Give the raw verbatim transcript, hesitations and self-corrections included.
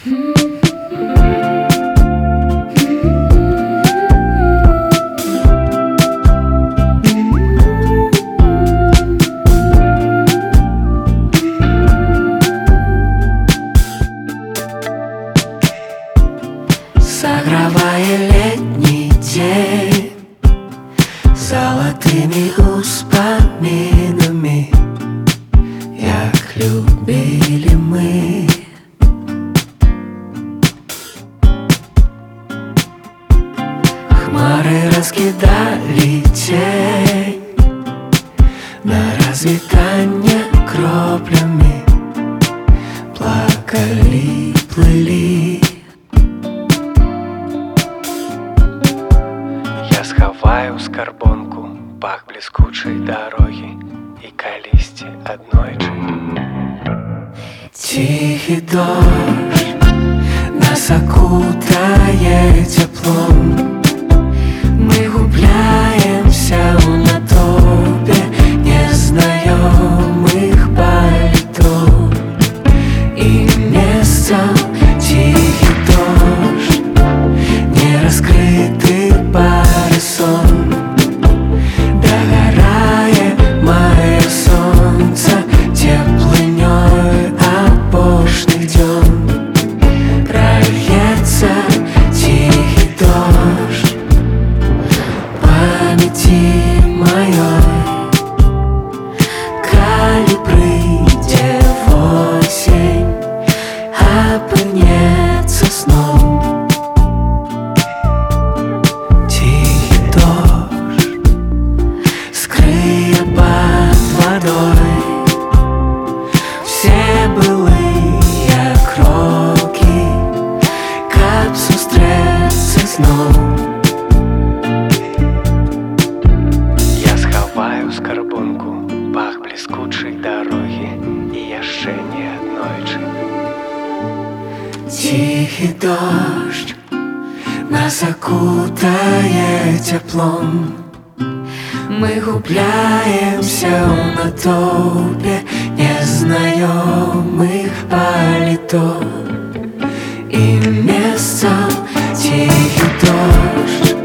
Согревая летний день золотыми успоминами, як любили мы. Хмары раскидали тень на развитание кроплями, плакали, плыли. Я сховаю скарбонку, пах блескучей дороги и калисти однойче. Тихий дождь нас окутает теплом, мы губляемся в натопе незнакомых пальто и местом. Тихий дождь, нераскрытый парусон, догораемое солнце теплынёй опошных дён. Прольется тихий дождь памяти моей, калі прыйдзе осень, апынецца сном. Тихий дождь скрые под водой все былые кроки, каб сустрэцца зноў. Я схаваю скарбонку, пах блескучай дарогі і яшчэ не аднойчы. Тихий дождь нас окутает теплом, мы губляемся в натопе незнакомых пальто и местом. Тихий дождь